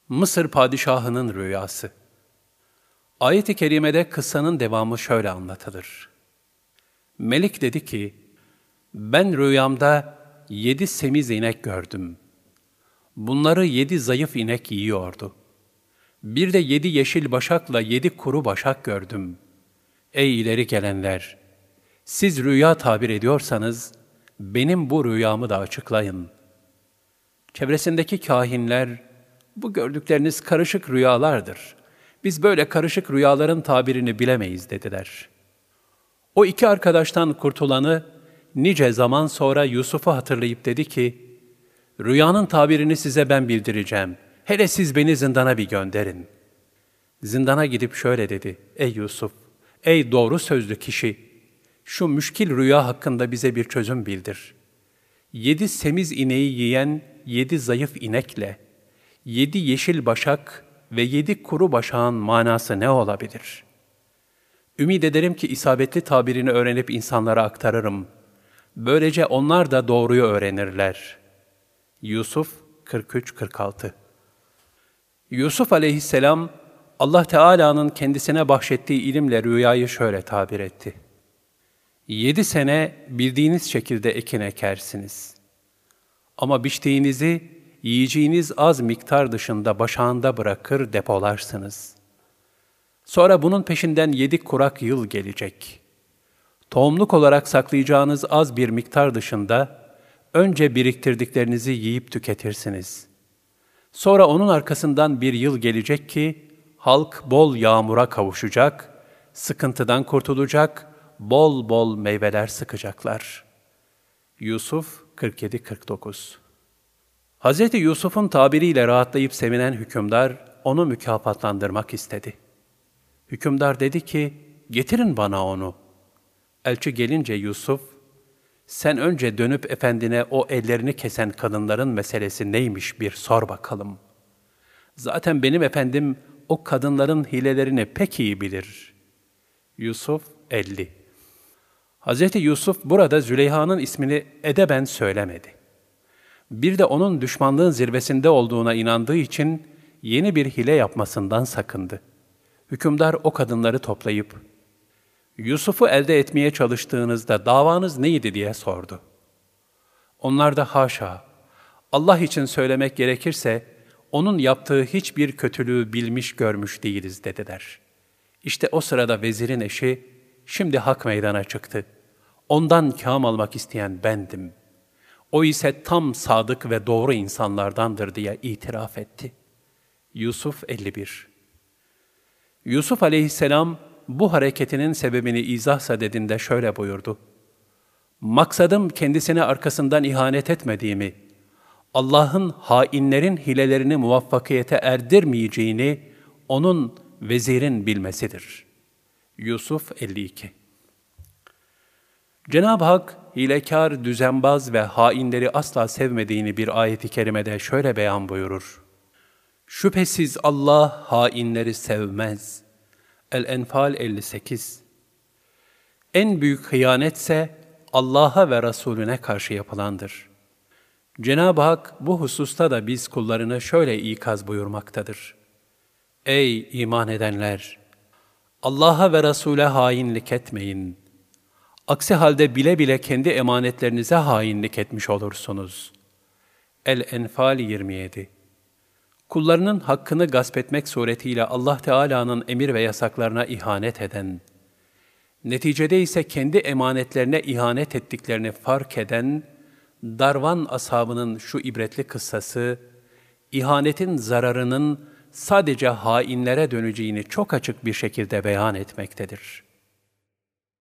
Mısır padişahının rüyası. Ayet-i kerimede kıssanın devamı şöyle anlatılır. Melik dedi ki, ben rüyamda 7 semiz inek gördüm. Bunları 7 zayıf inek yiyordu. Bir de 7 yeşil başakla 7 kuru başak gördüm. Ey ileri gelenler! Siz rüya tabir ediyorsanız, benim bu rüyamı da açıklayın. Çevresindeki kahinler, bu gördükleriniz karışık rüyalardır. Biz böyle karışık rüyaların tabirini bilemeyiz dediler. O 2 arkadaştan kurtulanı, nice zaman sonra Yusuf'u hatırlayıp dedi ki, rüyanın tabirini size ben bildireceğim. Hele siz beni zindana bir gönderin. Zindana gidip şöyle dedi, ey Yusuf, ey doğru sözlü kişi, şu müşkil rüya hakkında bize bir çözüm bildir. 7 semiz ineği yiyen 7 zayıf inekle, 7 yeşil başak ve 7 kuru başağın manası ne olabilir? Ümid ederim ki isabetli tabirini öğrenip insanlara aktarırım. Böylece onlar da doğruyu öğrenirler. Yusuf 43-46. Yusuf aleyhisselam, Allah Teala'nın kendisine bahşettiği ilimle rüyayı şöyle tabir etti. 7 sene bildiğiniz şekilde ekin ekersiniz. Ama biçtiğinizi yiyeceğiniz az miktar dışında başağında bırakır depolarsınız. Sonra bunun peşinden 7 kurak yıl gelecek. Tohumluk olarak saklayacağınız az bir miktar dışında önce biriktirdiklerinizi yiyip tüketirsiniz. Sonra onun arkasından bir yıl gelecek ki halk bol yağmura kavuşacak, sıkıntıdan kurtulacak, bol bol meyveler sıkacaklar. Yusuf 47-49. Hz. Yusuf'un tabiriyle rahatlayıp sevinen hükümdar onu mükafatlandırmak istedi. Hükümdar dedi ki, getirin bana onu. Elçi gelince Yusuf, sen önce dönüp efendine o ellerini kesen kadınların meselesi neymiş bir sor bakalım. Zaten benim efendim o kadınların hilelerini pek iyi bilir. Yusuf 50. Hz. Yusuf burada Züleyha'nın ismini edeben söylemedi. Bir de onun düşmanlığın zirvesinde olduğuna inandığı için yeni bir hile yapmasından sakındı. Hükümdar o kadınları toplayıp, Yusuf'u elde etmeye çalıştığınızda davanız neydi diye sordu. Onlar da haşa, Allah için söylemek gerekirse, onun yaptığı hiçbir kötülüğü bilmiş görmüş değiliz dediler. İşte o sırada vezirin eşi, şimdi hak meydana çıktı. Ondan kâm almak isteyen bendim. O ise tam sadık ve doğru insanlardandır diye itiraf etti. Yusuf 51. Yusuf aleyhisselam bu hareketinin sebebini izah sadedinde şöyle buyurdu. Maksadım kendisine arkasından ihanet etmediğimi, Allah'ın hainlerin hilelerini muvaffakiyete erdirmeyeceğini onun vezirin bilmesidir. Yusuf 52. Cenab-ı Hak, hilekâr, düzenbaz ve hainleri asla sevmediğini bir ayet-i kerimede şöyle beyan buyurur. Şüphesiz Allah hainleri sevmez. El-Enfal 58. En büyük hıyanetse Allah'a ve Resulüne karşı yapılandır. Cenab-ı Hak bu hususta da biz kullarını şöyle ikaz buyurmaktadır. Ey iman edenler! Allah'a ve Resul'e hainlik etmeyin. Aksi halde bile bile kendi emanetlerinize hainlik etmiş olursunuz. El-Enfal 27. Kullarının hakkını gasp etmek suretiyle Allah Teala'nın emir ve yasaklarına ihanet eden, neticede ise kendi emanetlerine ihanet ettiklerini fark eden, Darvan ashabının şu ibretli kıssası, ihanetin zararının sadece hainlere döneceğini çok açık bir şekilde beyan etmektedir.